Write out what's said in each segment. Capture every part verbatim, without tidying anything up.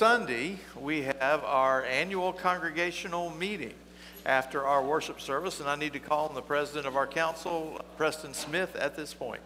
Sunday, we have our annual congregational meeting after our worship service, and I need to call on the president of our council, Preston Smith, at this point.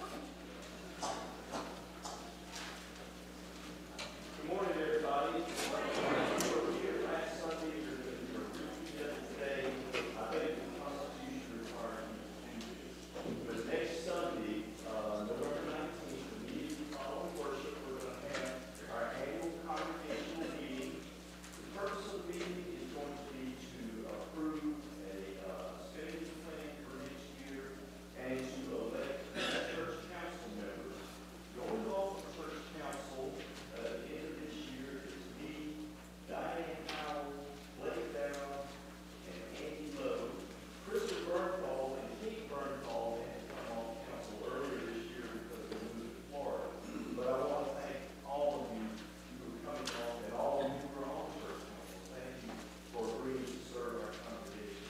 Good morning, everybody. We were here last Sunday to repeat today. I think the Constitution requires you to do this. But next Sunday, uh, November nineteenth, immediately following worship, we're going to have our annual congregational meeting. The purpose of the meeting is going to be to approve a uh, spending plan for next year and to elect church council members. Going off of church council uh, at the end of this year is me, Diane Howell, Blake Down, and Andy Lowe. Krista Bernthal and Kate Bernthal had come off council earlier this year because they moved to Florida. But I want to thank all of you who are coming on and all of you who are on church council. Thank you for agreeing to serve our congregation.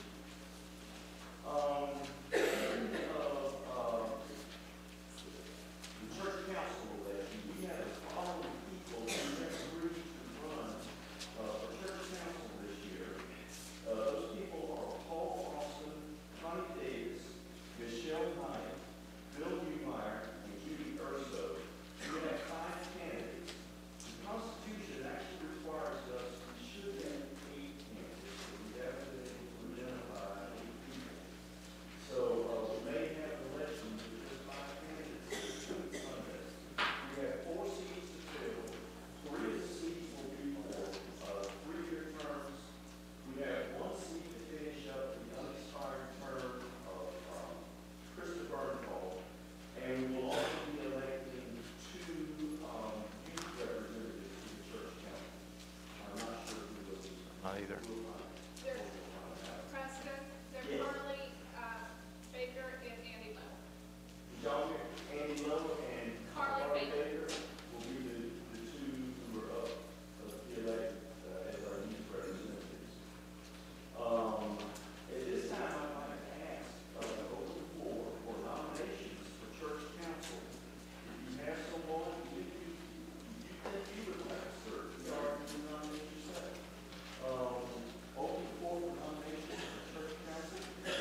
Um, of, uh, the church council election, we have the following people who have agreed to run uh, for church council this year. Uh, those people are Paul Austin, Connie Davis, Michelle Knight, Bill Newmeyer, and Judy Urso. We have five candidates. The Constitution actually requires us, we should have eight candidates, but we haven't been able to identify eight people. So uh, we may have elections with just five candidates this Sunday. We have four seats to fill. Three of the seats will be for uh, three-year terms. We have one seat to finish up the unexpired term of um, Krista Bernthal. And we will also be electing two um, youth representatives to the church council. I'm not sure who those are. Not either. We'll find- There's we'll find out. Preston, there's Yes. Carly uh, Baker, and Andy Lowe. John, Andy Lowe and Carly Carly Baker. Baker will be the, the two who are up, uh, elected uh, as our youth representatives. Um, at this time, I'd like to ask, uh, open the floor for nominations for church council. If you have someone, if you, you think you would like to serve, you are to nominate yourself. Um, open the floor for nominations for church council.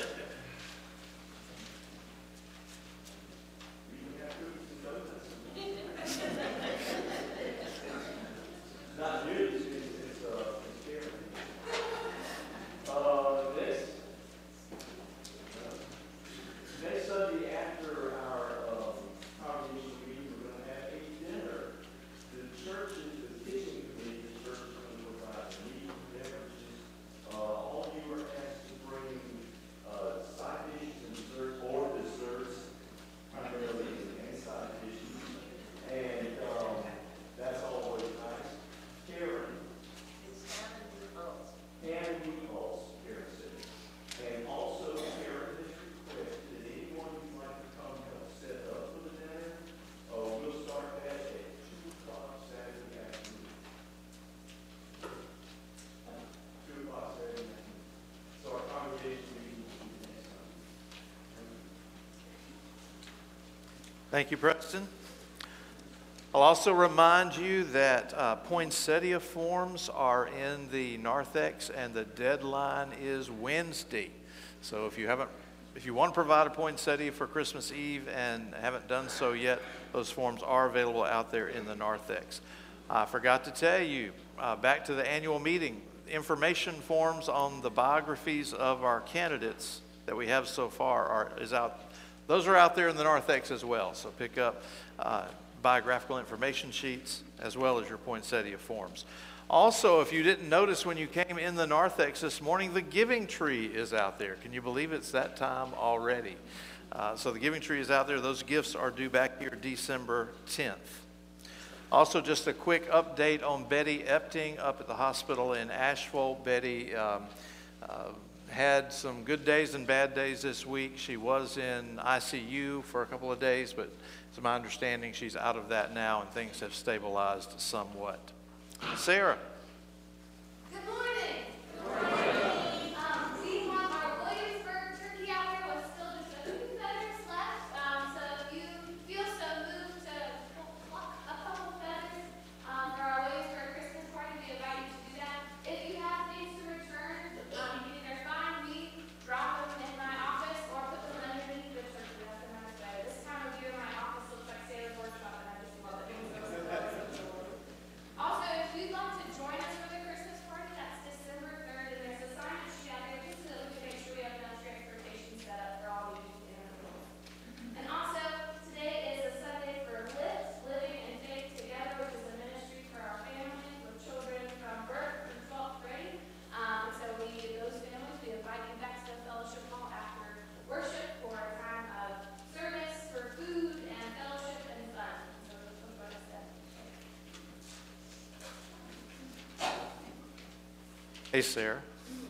We can have cookies and donuts. Not news, it's, it's, uh, it's Karen. Uh, next, next Sunday after our, um, congregational meeting, we're gonna have a dinner. The churches, the kitchen committee, the church is gonna provide meat, beverages. Uh, all of you are asked to bring, uh, side dishes and desserts, or desserts, primarily, and side dishes. And, um, that's always nice. Karen, and meatballs, Karen said. And also, Karen has requested, anyone who'd like to come help set up for the dinner, uh, we'll start that at two o'clock Saturday afternoon. Two o'clock Saturday afternoon. So our congregation meeting will be next Sunday. Thank you, Preston. I'll also remind you that uh, poinsettia forms are in the narthex, and the deadline is Wednesday. So if you haven't, if you want to provide a poinsettia for Christmas Eve and haven't done so yet, those forms are available out there in the narthex. I forgot to tell you, uh, back to the annual meeting, information forms on the biographies of our candidates that we have so far are is out. Those are out there in the narthex as well. So pick up uh, biographical information sheets as well as your poinsettia forms. Also, if you didn't notice when you came in the narthex this morning, the giving tree is out there. Can you believe it's that time already? Uh, so the giving tree is out there. Those gifts are due back here December tenth. Also, just a quick update on Betty Epting up at the hospital in Asheville. Betty um, uh, had some good days and bad days this week. She was in I C U for a couple of days, but it's my understanding she's out of that now and things have stabilized somewhat. Sarah. Good morning. Good morning. Um, we have our Williamsburg turkey out here with still just a few feathers left. Um, so if you feel so moved to pluck a couple feathers um, for our Williamsburg Christmas party, Hey, Sarah.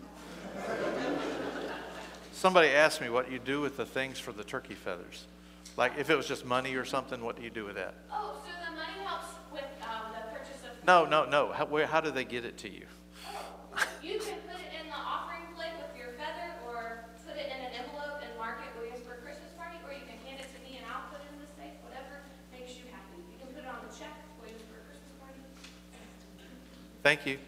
Somebody asked me what you do with the things for the turkey feathers. Like if it was just money or something, what do you do with that? Oh, so the money helps with um, the purchase of. No, no, no. How, where, how do they get it to you? Oh, you can put it in the offering plate with your feather, or put it in an envelope and mark it Williamsburg Christmas Party, or you can hand it to me and I'll put it in the safe, whatever makes you happy. You can put it on the check, Williamsburg Christmas Party. Thank you.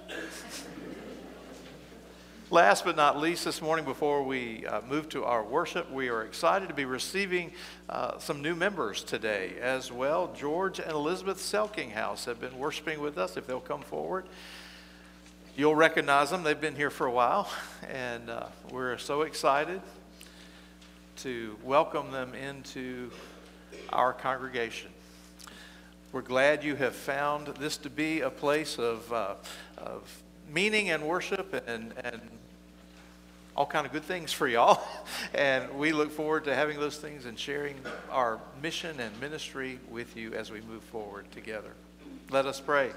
Last but not least, this morning before we uh, move to our worship, we are excited to be receiving uh, some new members today as well. George and Elizabeth Selkinghouse have been worshiping with us. If they'll come forward, you'll recognize them. They've been here for a while, and uh, we're so excited to welcome them into our congregation. We're glad you have found this to be a place of, uh, of meaning and worship and, and all kind of good things for y'all. And we look forward to having those things and sharing our mission and ministry with you as we move forward together. Let us pray.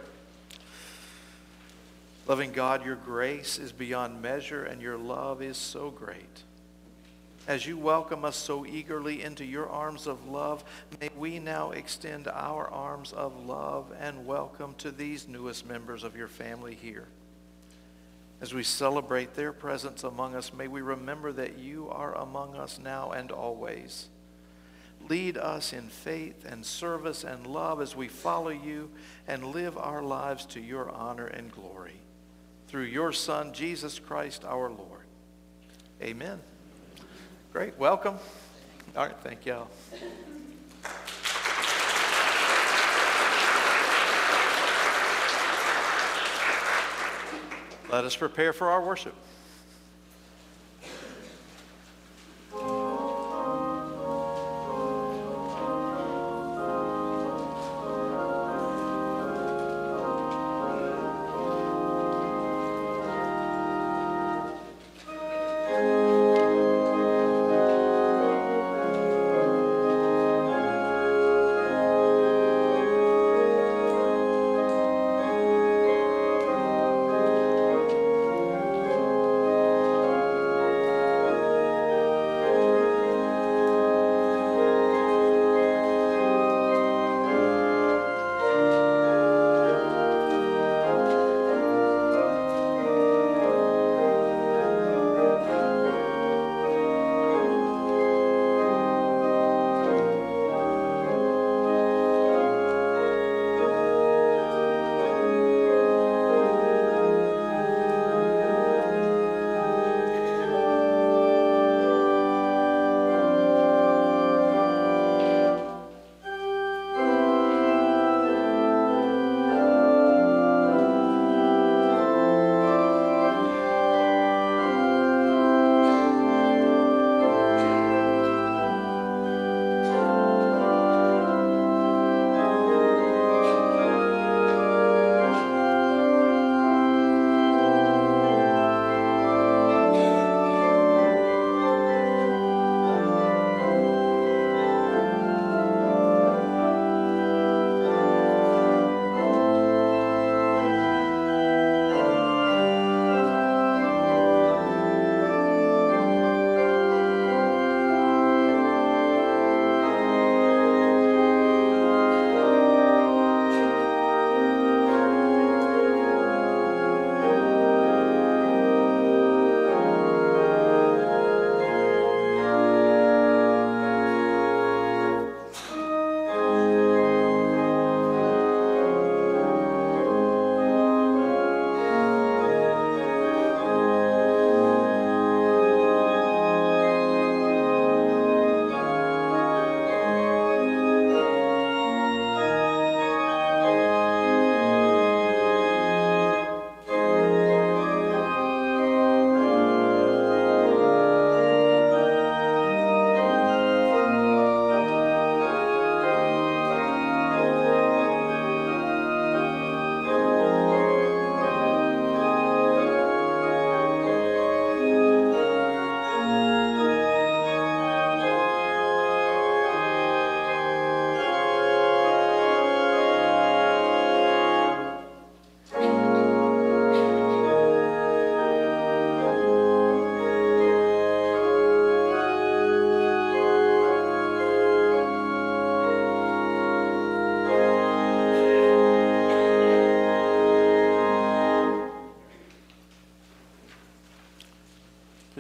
Loving God, your grace is beyond measure and your love is so great. As you welcome us so eagerly into your arms of love, may we now extend our arms of love and welcome to these newest members of your family here. As we celebrate their presence among us, may we remember that you are among us now and always. Lead us in faith and service and love as we follow you and live our lives to your honor and glory. Through your Son, Jesus Christ, our Lord. Amen. Great. Welcome. All right. Thank y'all. Let us prepare for our worship.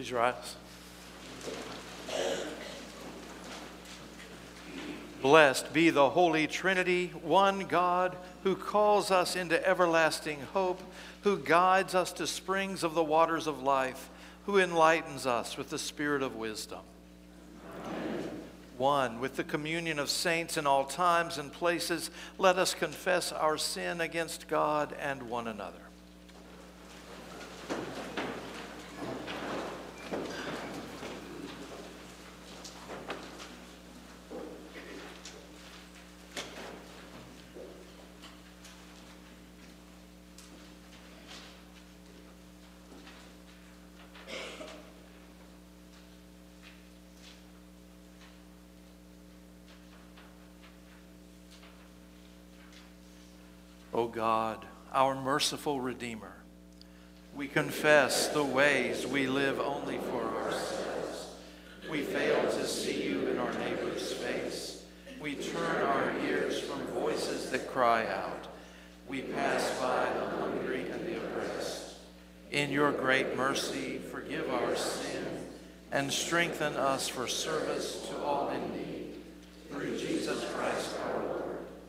Please rise. Blessed be the Holy Trinity, one God, who calls us into everlasting hope, who guides us to springs of the waters of life, who enlightens us with the spirit of wisdom. Amen. One, with the communion of saints in all times and places, let us confess our sin against God and one another. O God, our merciful Redeemer, we confess the ways we live only for ourselves. We fail to see you in our neighbor's face. We turn our ears from voices that cry out. We pass by the hungry and the oppressed. In your great mercy, forgive our sin and strengthen us for service to all in need. Through Jesus Christ our Lord.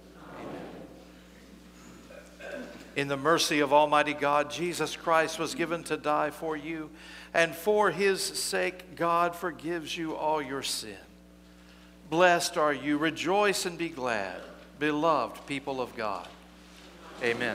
In the mercy of Almighty God, Jesus Christ was given to die for you, and for his sake, God forgives you all your sin. Blessed are you, rejoice and be glad, beloved people of God. Amen.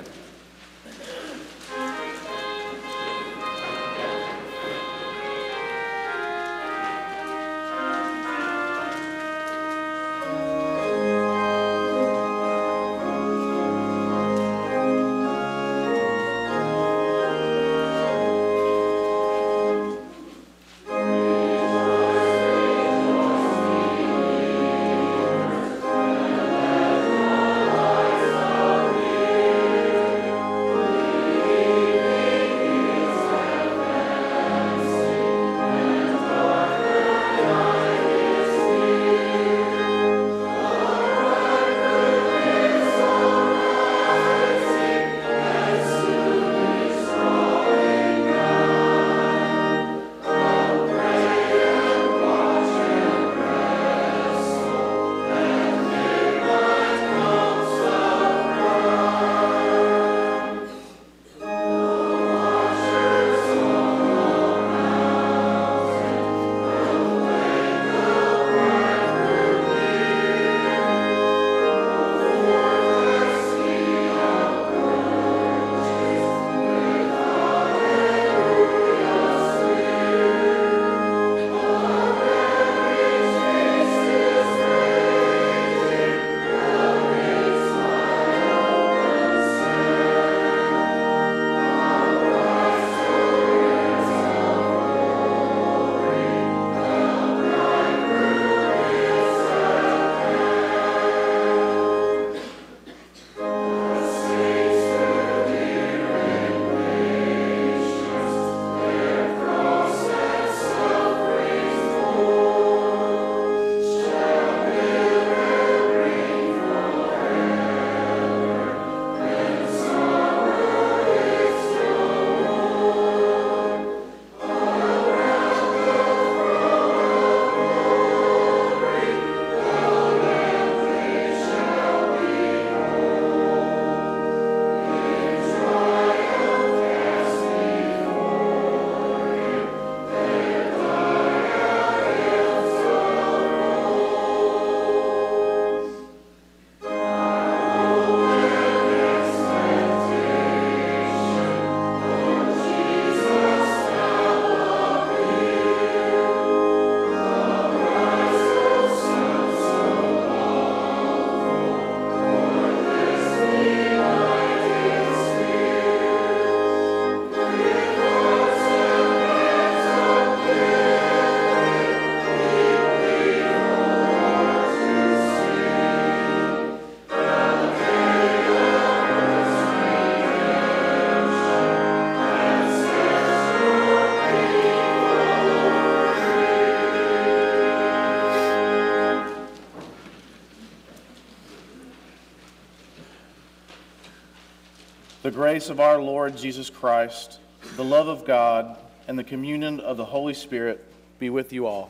The grace of our Lord Jesus Christ, the love of God, and the communion of the Holy Spirit be with you all.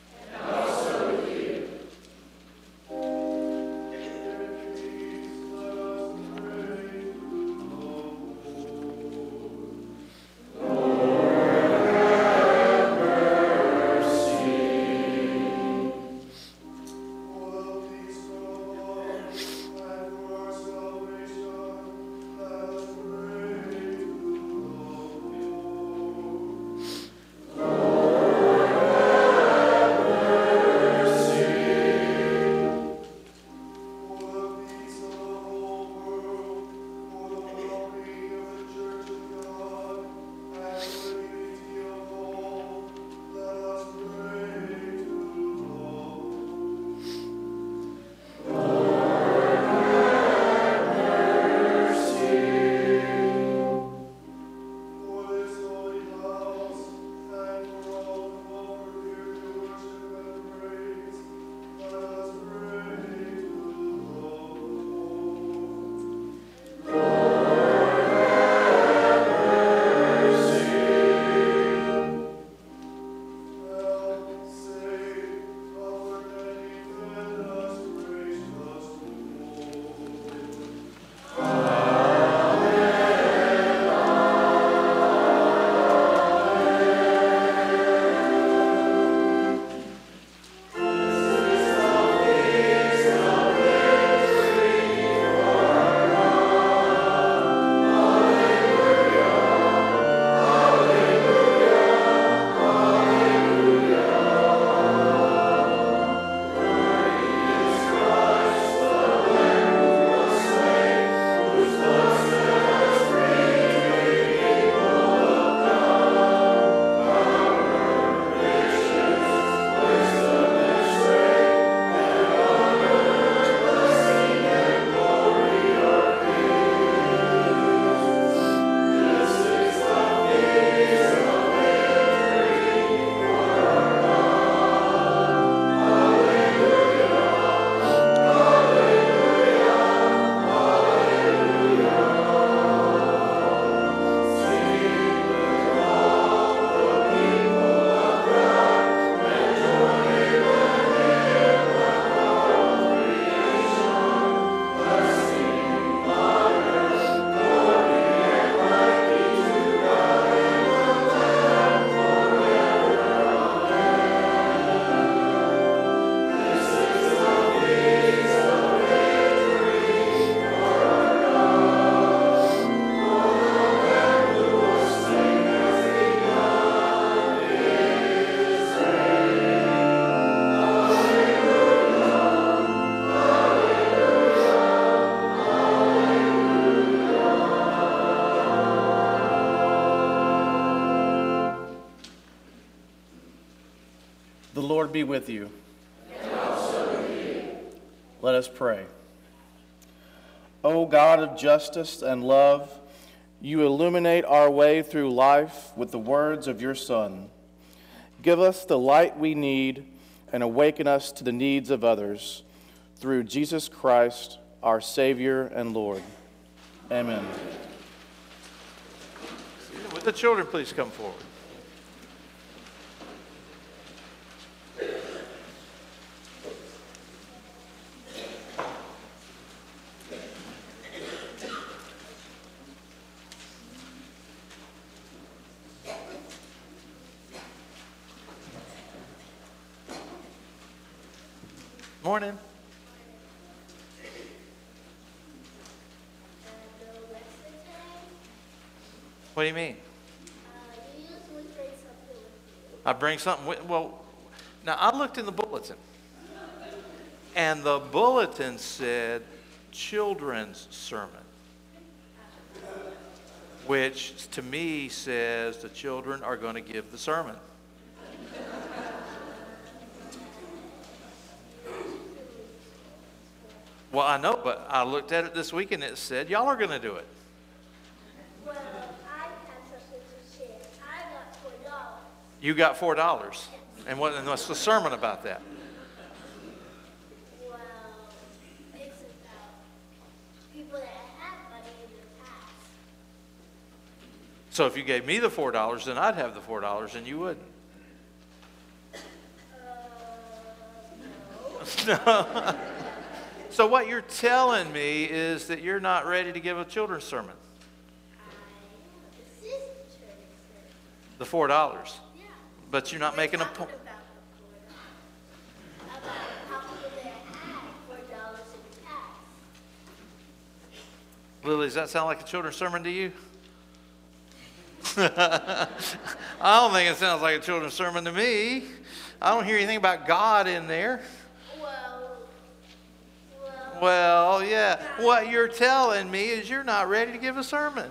The Lord be with you. And also with you. Let us pray. O God of justice and love, you illuminate our way through life with the words of your Son. Give us the light we need and awaken us to the needs of others. Through Jesus Christ, our Savior and Lord. Amen. Would the children please come forward? Morning. What do you mean? I bring something with, well, now I looked in the bulletin, and the bulletin said children's sermon, which to me says the children are going to give the sermon. Well, I know, but I looked at it this week and it said y'all are going to do it. Well, I have something to share. I got four dollars. You got four dollars. And what? And what's the sermon about that? Well, it's about people that have money in the past. So if you gave me the four dollars, then I'd have the four dollars and you wouldn't. No. So what you're telling me is that you're not ready to give a children's sermon. This is the church. The four dollars. Yeah. But you're not making a Talking point. about the four dollars. About how people that had four dollars in the past. Lily, does that sound like a children's sermon to you? I don't think it sounds like a children's sermon to me. I don't hear anything about God in there. Well, well, Well, yeah. What you're telling me is you're not ready to give a sermon.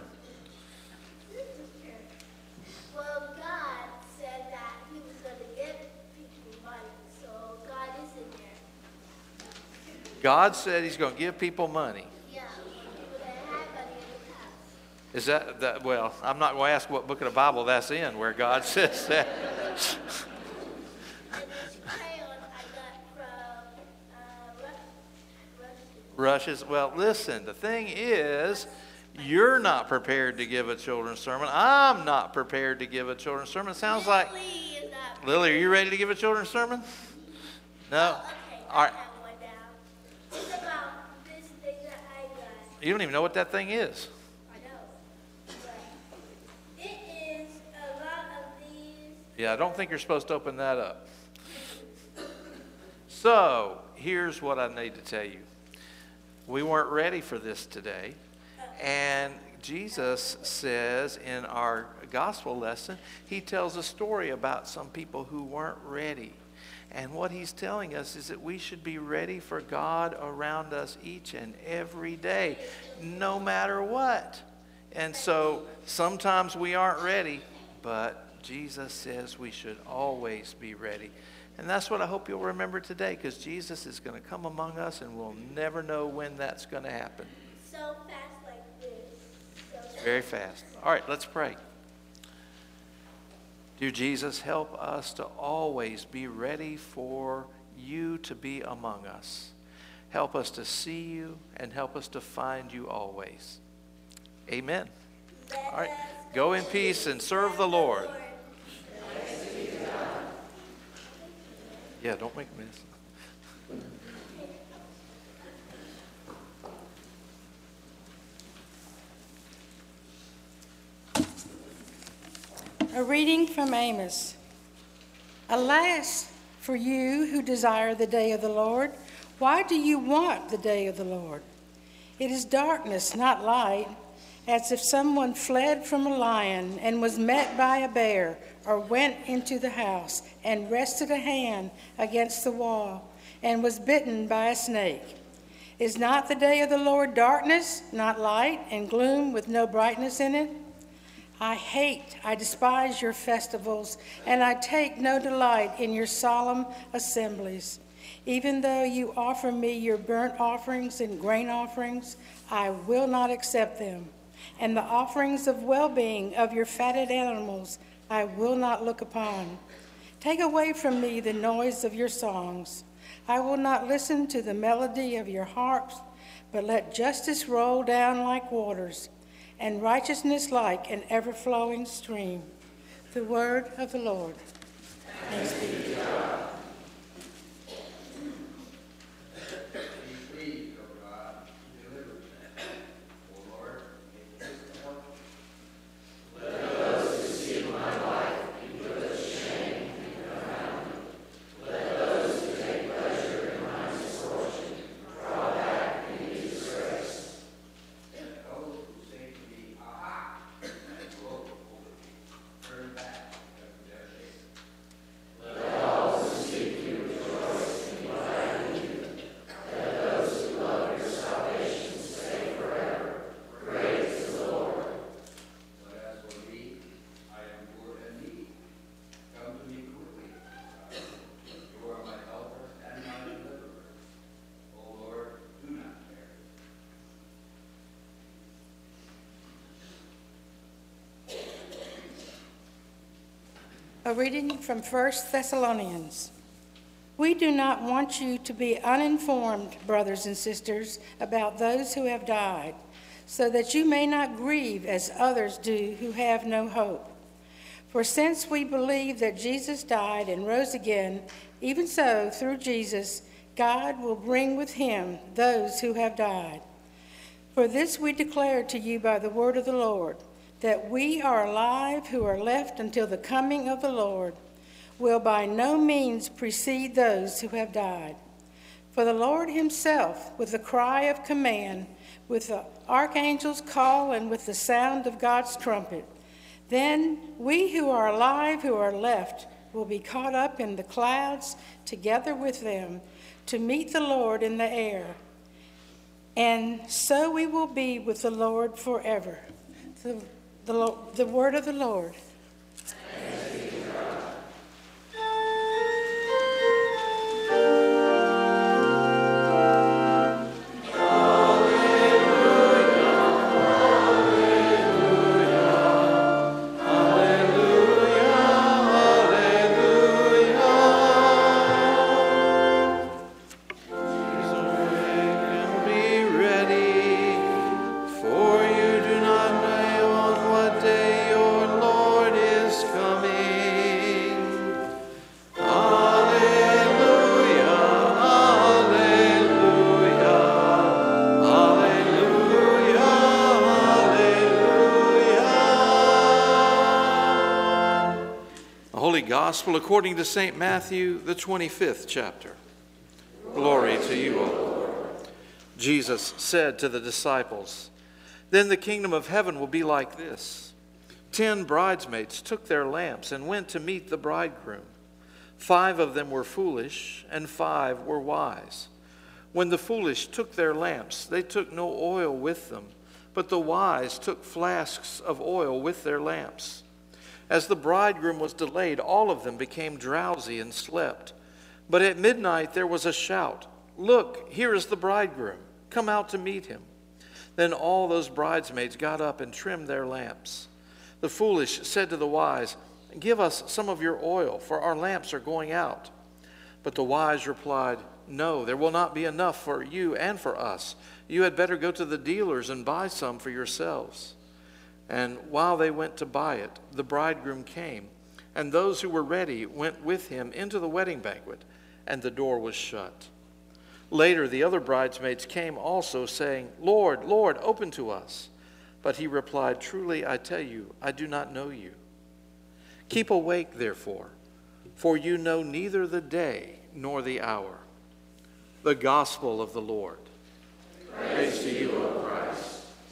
well, God said that He was going to give people money, so God is in there. God said he's going to give people money. Yeah, people that had money in the past. Is that, that well, I'm not going to ask what book of the Bible that's in where God says that. And this crayon I got from uh, Rush, Rush. Rushes. Well, listen, the thing is, you're not prepared to give a children's sermon. I'm not prepared to give a children's sermon. Sounds like, Lily is not. Lily, are you ready to give a children's sermon? No? Oh, okay, All I right. have one now. It's about this thing that I got. You don't even know what that thing is. I know. But it is a lot of these. Yeah, I don't think you're supposed to open that up. So, here's what I need to tell you. We weren't ready for this today. And Jesus says in our gospel lesson, he tells a story about some people who weren't ready. And what he's telling us is that we should be ready for God around us each and every day, no matter what. And so sometimes we aren't ready, but Jesus says we should always be ready. And that's what I hope you'll remember today, because Jesus is going to come among us and we'll never know when that's going to happen. So fast like this. So fast. Very fast. All right, let's pray. Dear Jesus, help us to always be ready for you to be among us. Help us to see you and help us to find you always. Amen. All right, go in peace and serve the Lord. Yeah, don't make a mess. A reading from Amos. Alas, for you who desire the day of the Lord, why do you want the day of the Lord? It is darkness, not light, as if someone fled from a lion and was met by a bear, or went into the house and rested a hand against the wall and was bitten by a snake. Is not the day of the Lord darkness, not light, and gloom with no brightness in it? I hate, I despise your festivals, and I take no delight in your solemn assemblies. Even though you offer me your burnt offerings and grain offerings, I will not accept them. And the offerings of well-being of your fatted animals I will not look upon. Take away from me the noise of your songs. I will not listen to the melody of your harps, but let justice roll down like waters, and righteousness like an ever-flowing stream. The word of the Lord. Thanks be to God. A reading from First Thessalonians. We do not want you to be uninformed, brothers and sisters, about those who have died, so that you may not grieve as others do who have no hope. For since we believe that Jesus died and rose again, even so, through Jesus, God will bring with him those who have died. For this we declare to you by the word of the Lord, that we are alive who are left until the coming of the Lord will by no means precede those who have died. For the Lord himself, with the cry of command, with the archangel's call, and with the sound of God's trumpet, then we who are alive, who are left, will be caught up in the clouds together with them to meet the Lord in the air. And so we will be with the Lord forever. The, the, the word of the Lord. Gospel according to Saint Matthew, the twenty-fifth chapter. Glory to you, O Lord. Jesus said to the disciples, "Then the kingdom of heaven will be like this. Ten bridesmaids took their lamps and went to meet the bridegroom. Five of them were foolish, and five were wise. When the foolish took their lamps, they took no oil with them, but the wise took flasks of oil with their lamps. As the bridegroom was delayed, all of them became drowsy and slept. But at midnight there was a shout, 'Look, here is the bridegroom. Come out to meet him.' Then all those bridesmaids got up and trimmed their lamps. The foolish said to the wise, 'Give us some of your oil, for our lamps are going out.' But the wise replied, 'No, there will not be enough for you and for us. You had better go to the dealers and buy some for yourselves.' And while they went to buy it, the bridegroom came, and those who were ready went with him into the wedding banquet, and the door was shut. Later the other bridesmaids came also, saying, 'Lord, Lord, open to us.' But he replied, 'Truly I tell you, I do not know you. Keep awake, therefore, for you know neither the day nor the hour.'" The Gospel of the Lord. Praise to you, O Christ.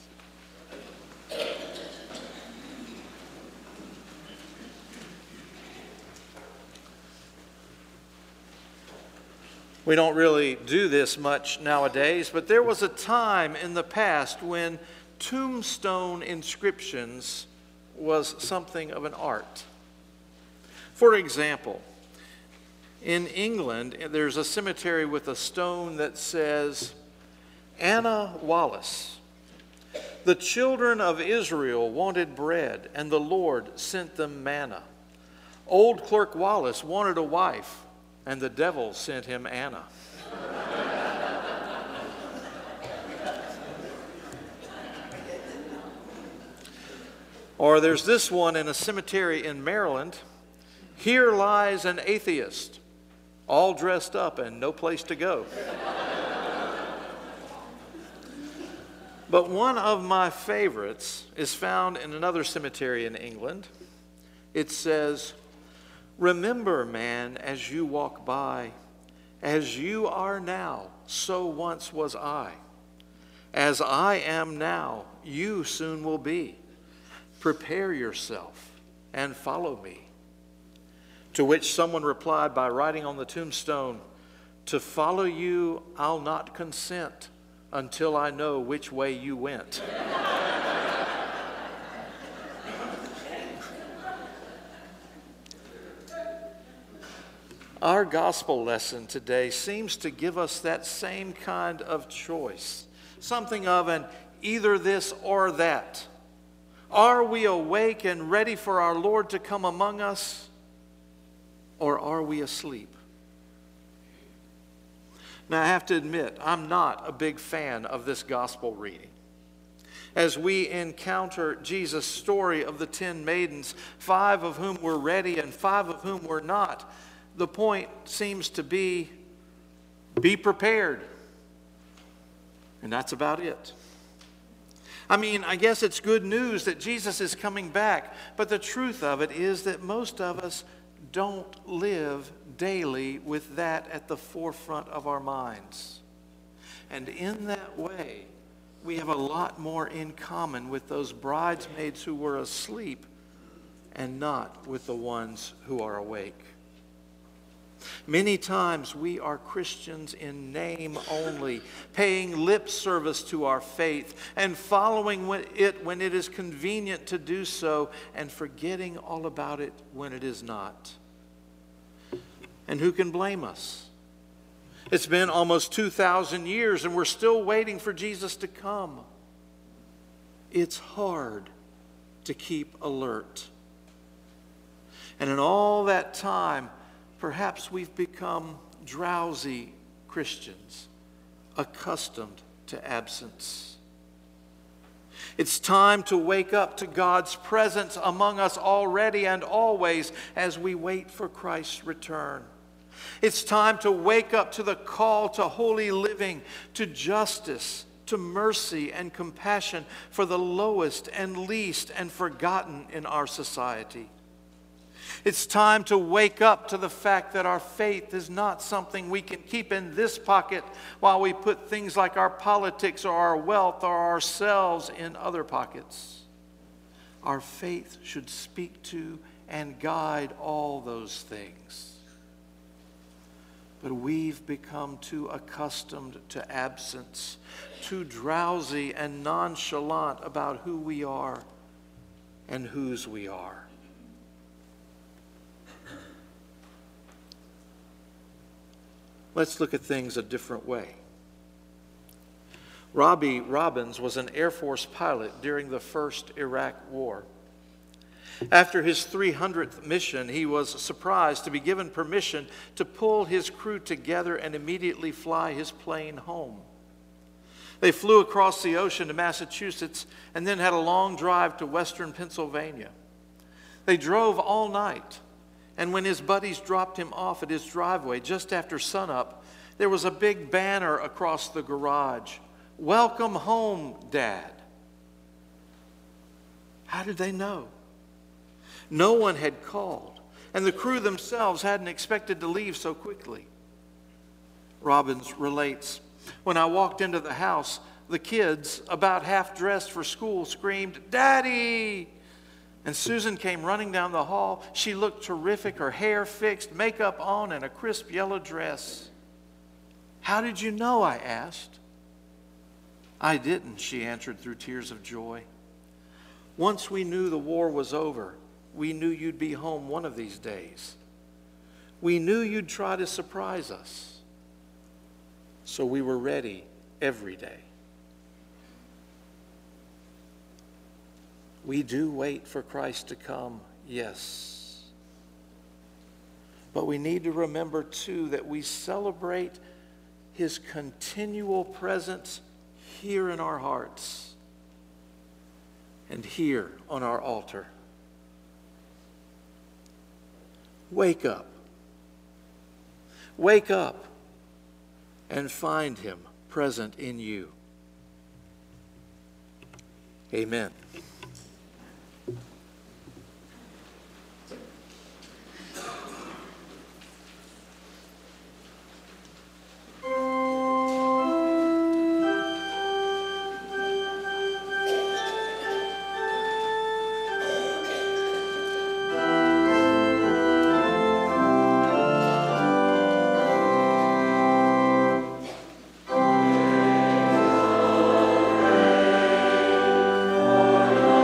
We don't really do this much nowadays, but there was a time in the past when tombstone inscriptions was something of an art. For example, in England, there's a cemetery with a stone that says, "Anna Wallace. The children of Israel wanted bread, and the Lord sent them manna. Old Clerk Wallace wanted a wife, and the devil sent him Anna." Or there's this one in a cemetery in Maryland. "Here lies an atheist, all dressed up and no place to go." But one of my favorites is found in another cemetery in England. It says, "Remember, man, as you walk by, as you are now, so once was I. As I am now, you soon will be. Prepare yourself and follow me." To which someone replied by writing on the tombstone, "To follow you, I'll not consent until I know which way you went." Our gospel lesson today seems to give us that same kind of choice, something of an either this or that. Are we awake and ready for our Lord to come among us, or are we asleep? Now, I have to admit, I'm not a big fan of this gospel reading. as we encounter Jesus' story of the ten maidens, five of whom were ready and five of whom were not, the point seems to be, be prepared. And that's about it. I mean, I guess it's good news that Jesus is coming back, but the truth of it is that most of us don't live daily with that at the forefront of our minds. And in that way, we have a lot more in common with those bridesmaids who were asleep and not with the ones who are awake. Many times we are Christians in name only, paying lip service to our faith and following it when it is convenient to do so and forgetting all about it when it is not. And who can blame us? It's been almost two thousand years and we're still waiting for Jesus to come. It's hard to keep alert. And in all that time, perhaps we've become drowsy Christians, accustomed to absence. It's time to wake up to God's presence among us already and always as we wait for Christ's return. It's time to wake up to the call to holy living, to justice, to mercy and compassion for the lowest and least and forgotten in our society. It's time to wake up to the fact that our faith is not something we can keep in this pocket while we put things like our politics or our wealth or ourselves in other pockets. Our faith should speak to and guide all those things. But we've become too accustomed to absence, too drowsy and nonchalant about who we are and whose we are. Let's look at things a different way. Robbie Robbins was an Air Force pilot during the first Iraq War. After his three hundredth mission, he was surprised to be given permission to pull his crew together and immediately fly his plane home. They flew across the ocean to Massachusetts and then had a long drive to western Pennsylvania. They drove all night, and when his buddies dropped him off at his driveway just after sunup, there was a big banner across the garage, "Welcome home, Dad." How did they know? No one had called, and the crew themselves hadn't expected to leave so quickly. Robbins relates, "When I walked into the house, the kids, about half dressed for school, screamed, 'Daddy!' And Susan came running down the hall. She looked terrific, her hair fixed, makeup on, and a crisp yellow dress. 'How did you know?' I asked. 'I didn't,' she answered through tears of joy. 'Once we knew the war was over, we knew you'd be home one of these days. We knew you'd try to surprise us. So we were ready every day.'" We do wait for Christ to come, yes. But we need to remember, too, that we celebrate his continual presence here in our hearts and here on our altar. Wake up. Wake up and find him present in you. Amen. Amen.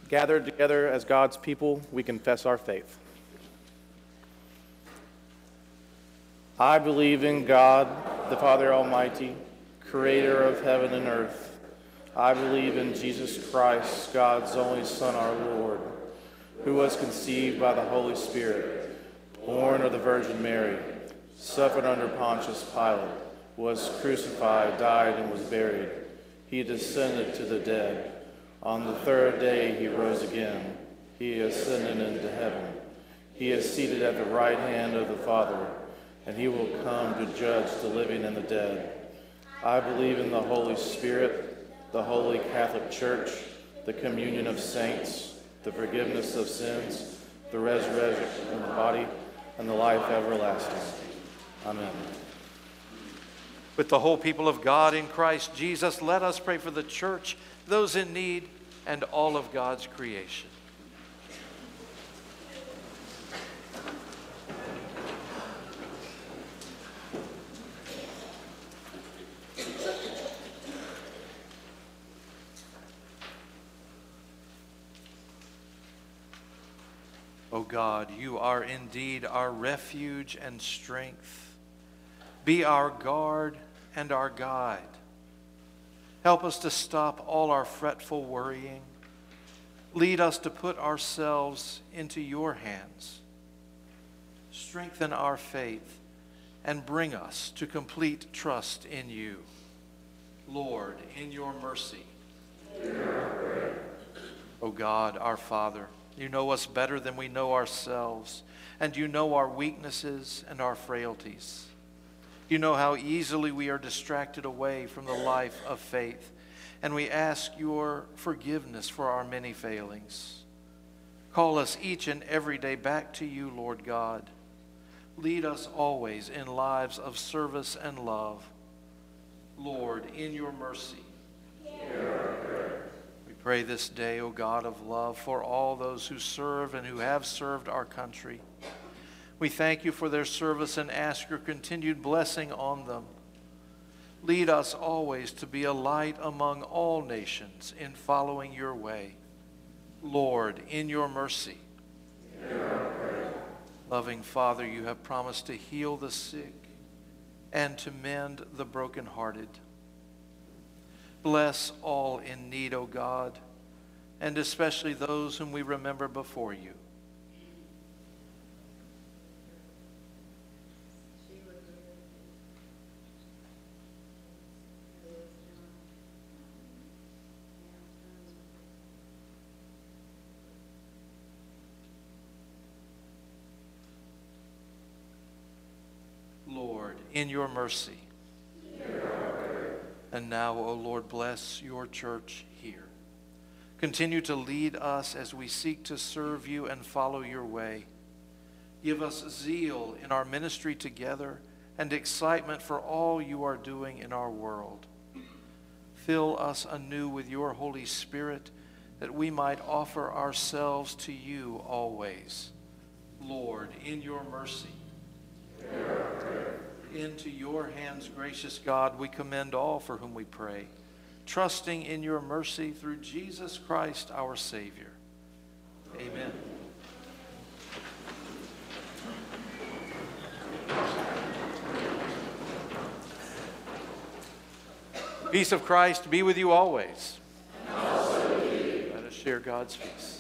Gathered together as God's people, we confess our faith. I believe in God, the Father Almighty, creator of heaven and earth. I believe in Jesus Christ, God's only Son, our Lord, who was conceived by the Holy Spirit, born of the Virgin Mary, suffered under Pontius Pilate, was crucified, died, and was buried. He descended to the dead. On the third day he rose again. He ascended into heaven. He is seated at the right hand of the Father, and he will come to judge the living and the dead. I believe in the Holy Spirit, the Holy Catholic Church, the communion of saints, the forgiveness of sins, the resurrection of the body, and the life everlasting. Amen. With the whole people of God in Christ Jesus, let us pray for the church, those in need, and all of God's creation. O God, you are indeed our refuge and strength. Be our guard and our guide. Help us to stop all our fretful worrying. Lead us to put ourselves into your hands. Strengthen our faith and bring us to complete trust in you. Lord, in your mercy. O God, our Father, you know us better than we know ourselves, and you know our weaknesses and our frailties. You know how easily we are distracted away from the life of faith, and we ask your forgiveness for our many failings. Call us each and every day back to you, Lord God. Lead us always in lives of service and love. Lord, in your mercy. We pray this day, O God of love, for all those who serve and who have served our country. We thank you for their service and ask your continued blessing on them. Lead us always to be a light among all nations in following your way. Lord, in your mercy. Loving Father, you have promised to heal the sick and to mend the brokenhearted. Bless all in need, O God, and especially those whom we remember before you. Lord, in your mercy. And now, O Lord, bless your church here. Continue to lead us as we seek to serve you and follow your way. Give us zeal in our ministry together and excitement for all you are doing in our world. Fill us anew with your Holy Spirit that we might offer ourselves to you always. Lord, in your mercy. Into your hands, gracious God, we commend all for whom we pray, trusting in your mercy through Jesus Christ, our Savior. Amen. Peace of Christ be with you always. And also with you. Let us share God's peace.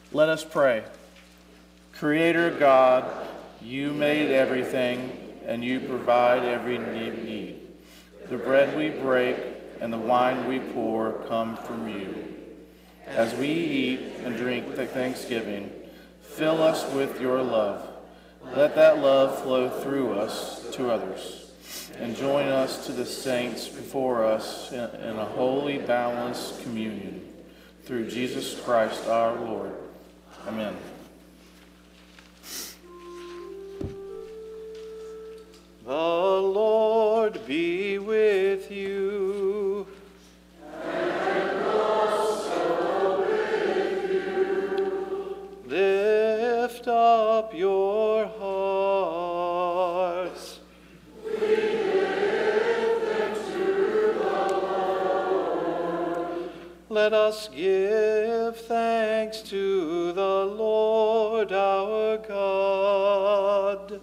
Let us pray. Creator God, you made everything, and you provide every need. The bread we break and the wine we pour come from you. As we eat and drink the Thanksgiving, fill us with your love. Let that love flow through us to others, and join us to the saints before us in, in a holy, balanced communion. Through Jesus Christ our Lord. Amen. The Lord be with you. And also with you. Lift up your hearts. We give them to the Lord. Let us give thanks to the Lord our God.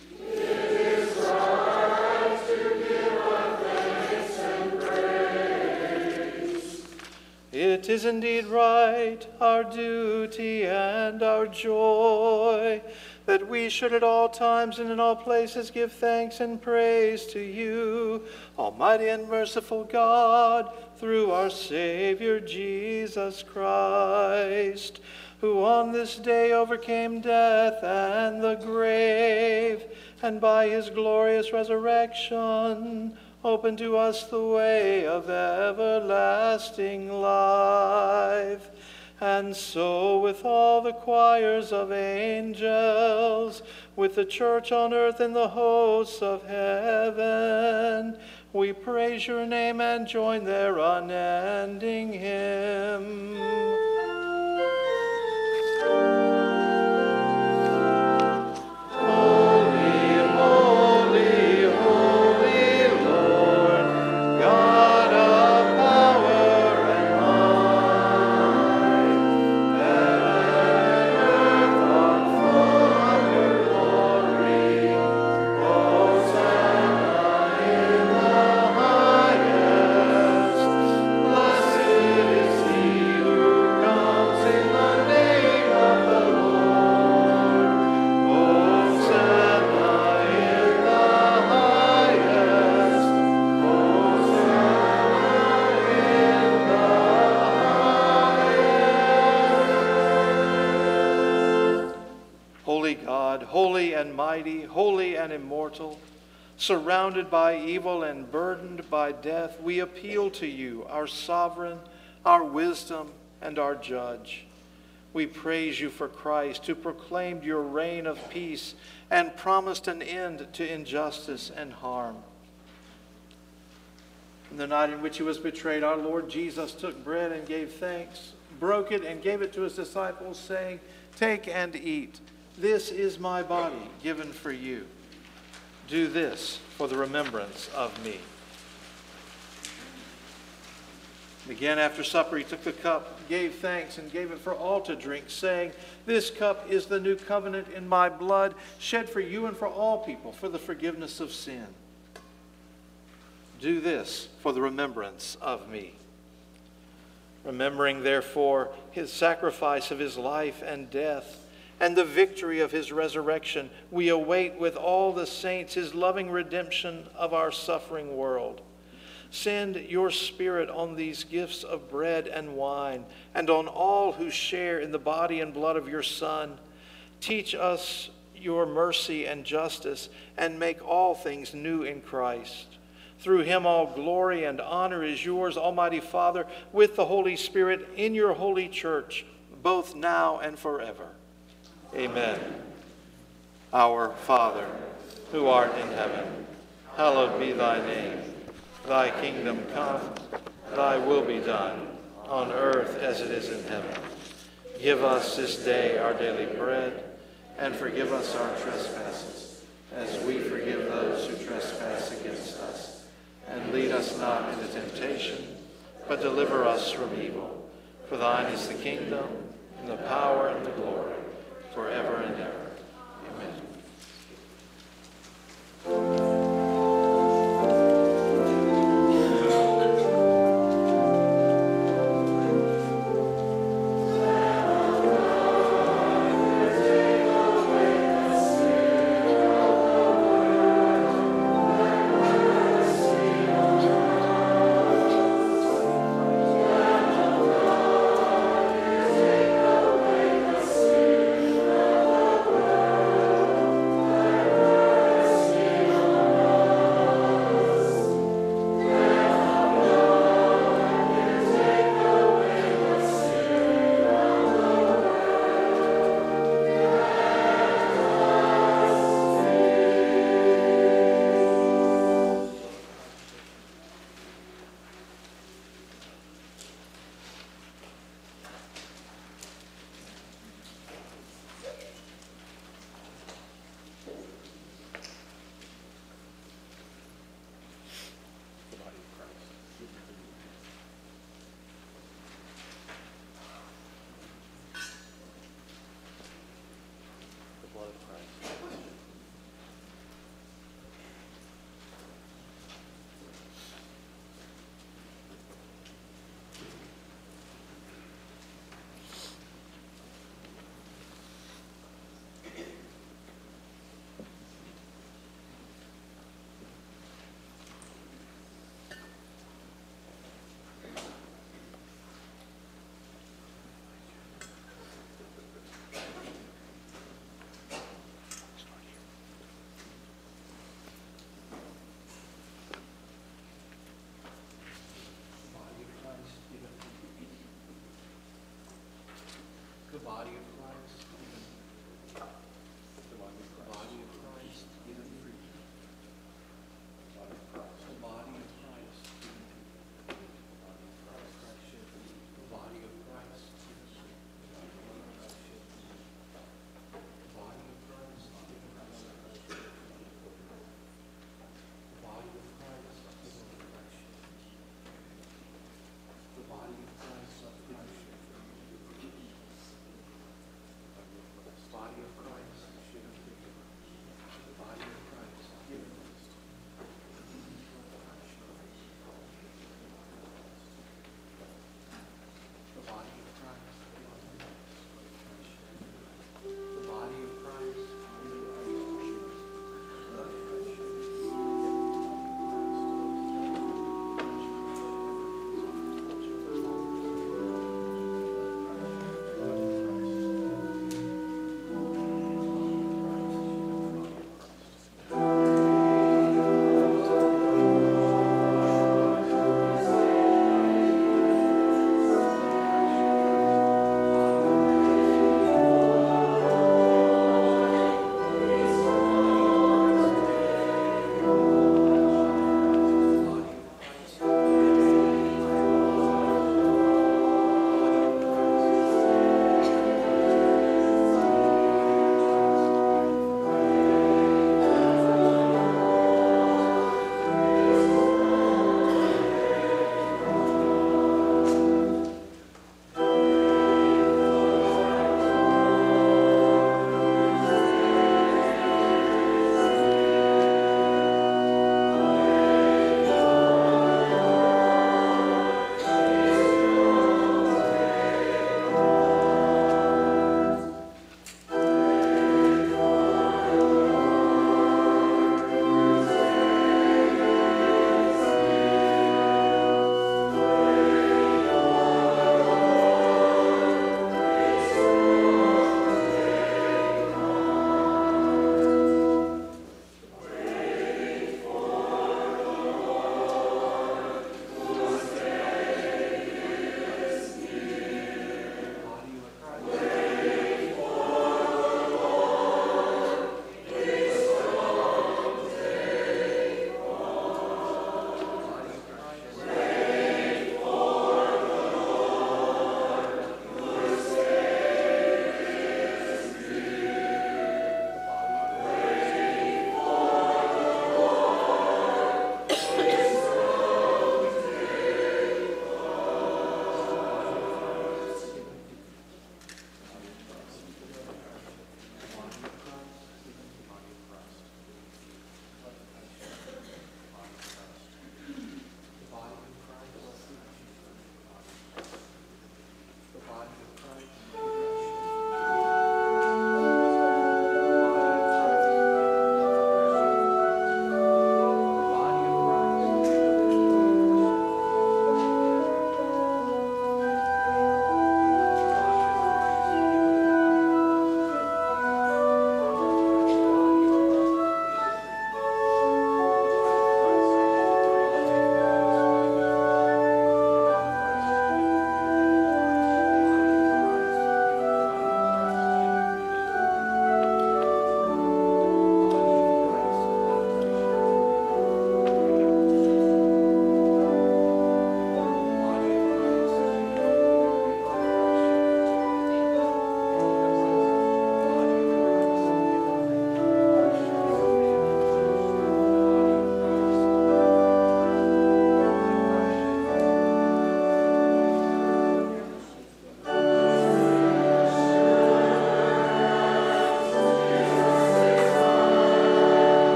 It is indeed right, our duty and our joy, that we should at all times and in all places give thanks and praise to you, Almighty and merciful God, through our Savior Jesus Christ, who on this day overcame death and the grave, and by his glorious resurrection open to us the way of everlasting life. And so with all the choirs of angels, with the church on earth and the hosts of heaven, we praise your name and join their unending hymn. Surrounded by evil and burdened by death, we appeal to you, our sovereign, our wisdom, and our judge. We praise you for Christ, who proclaimed your reign of peace and promised an end to injustice and harm. On the night in which he was betrayed, our Lord Jesus took bread and gave thanks, broke it and gave it to his disciples, saying, "Take and eat. This is my body given for you. Do this for the remembrance of me." Again, after supper, he took the cup, gave thanks, and gave it for all to drink, saying, "This cup is the new covenant in my blood, shed for you and for all people for the forgiveness of sin. Do this for the remembrance of me." Remembering, therefore, his sacrifice of his life and death, and the victory of his resurrection, we await with all the saints his loving redemption of our suffering world. Send your Spirit on these gifts of bread and wine, and on all who share in the body and blood of your Son. Teach us your mercy and justice, and make all things new in Christ. Through him all glory and honor is yours, Almighty Father, with the Holy Spirit in your holy church, both now and forever. Amen. Our Father, who art in heaven, hallowed be thy name. Thy kingdom come, thy will be done, on earth as it is in heaven. Give us this day our daily bread, and forgive us our trespasses, as we forgive those who trespass against us. And lead us not into temptation, but deliver us from evil. For thine is the kingdom, and the power, and the glory, forever and ever. Amen. Let body of Christ, the body of Christ given freely. The body of Christ, the body of Christ given freely. The body of Christ given freely. The body of Christ given freely. The body of Christ given freely. The body of Christ given freely. The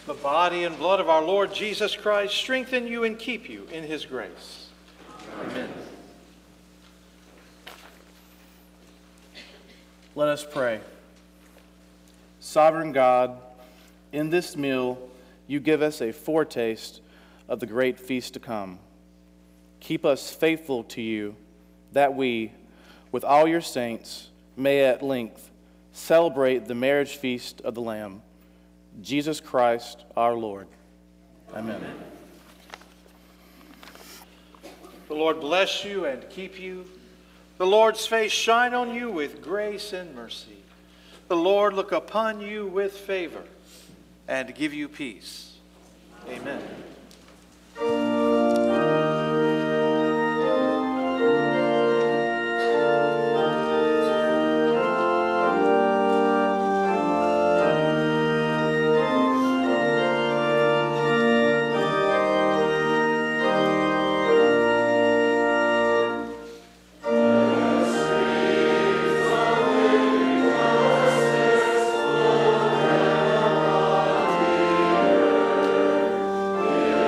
The body and blood of our Lord Jesus Christ strengthen you and keep you in his grace. Amen. Let us pray. Sovereign God, in this meal you give us a foretaste of the great feast to come. Keep us faithful to you, that we, with all your saints, may at length celebrate the marriage feast of the Lamb, Jesus Christ our Lord. Amen. Amen. The Lord bless you and keep you. The Lord's face shine on you with grace and mercy. The Lord look upon you with favor and give you peace. Amen. Amen.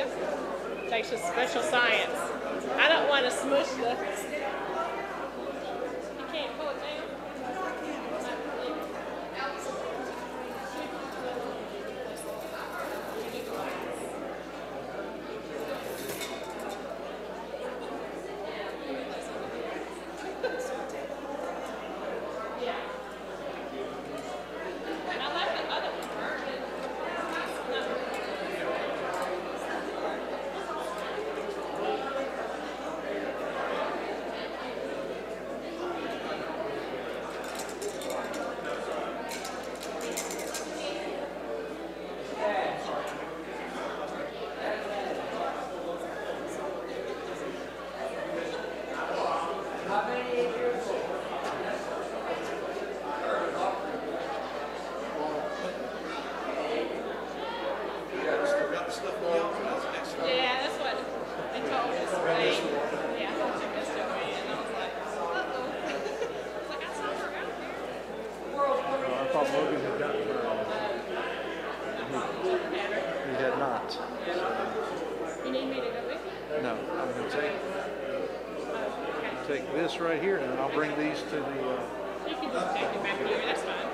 Dacia's, Dacia's special science. I don't want to smush the. You can't pull it down. And I like the other one burned. Yeah, that's what they told us. They, yeah, they took us to me, and I was like, uh-oh. I was like, I saw her out there. I thought Logan had gotten her. He had not. You need me to go with you? No, I'm going to take, Oh, okay. take this right here, and I'll bring these to the, uh, You can just take it back here. That's fine. Fine.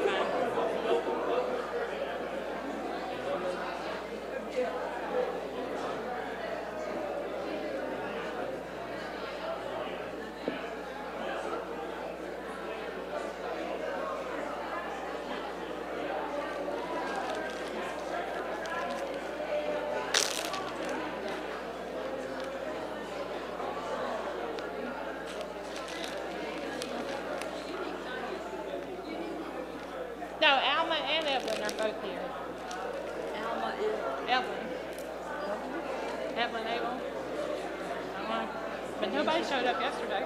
No, Alma and Evelyn are both here. Alma is. Evelyn. Evelyn Abel. I don't know. But nobody showed up yesterday.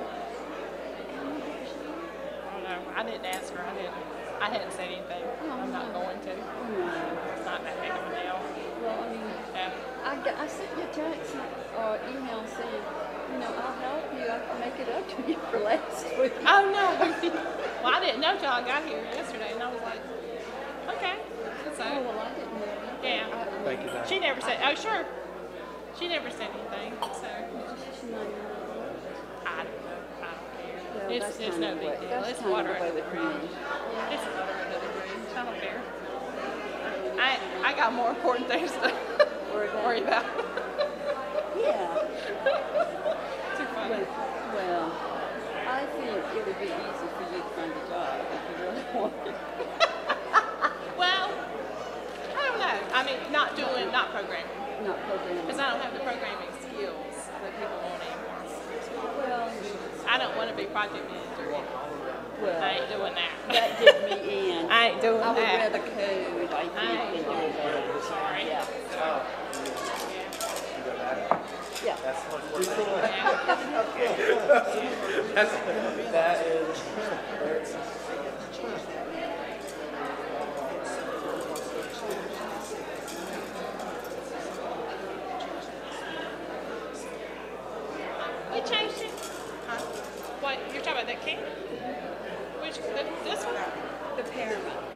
I don't know. I didn't ask her. I didn't. I hadn't said anything. I'm not going to. It's not that big of a deal. Well, I mean, Yeah. I, got- I sent you a text or email saying, you know, I'll help you. I can make it up to you for last week. Oh no. Well, I didn't know till I got here yesterday, and I was like, okay. So Oh, well, I didn't know. yeah. thank you, Diane. She never said. Oh sure. She never said anything. So She's not in the- I don't know. I don't care. Well, it's that's it's kind no of the big way- deal. that's It's kind of water the way under the with bridge. me. It's water under the bridge. I don't care. I I got more important things to Worry about worry it. about. Yeah. Too funny. But, well, I think it would be easy for you to find a job if you really wanted. Well, I don't know. I mean, not doing, not programming, Not programming. because I don't have the programming skills that people want anymore. Well, I don't want to be project manager. I well, ain't doing that. that did me in. I ain't doing I would that. rather code, I think, I than ain't do doing that. that. Sorry. Yeah. Yeah. That is. We changed it. Huh? What, you're talking about that king? Which, the, this one? The Paramount.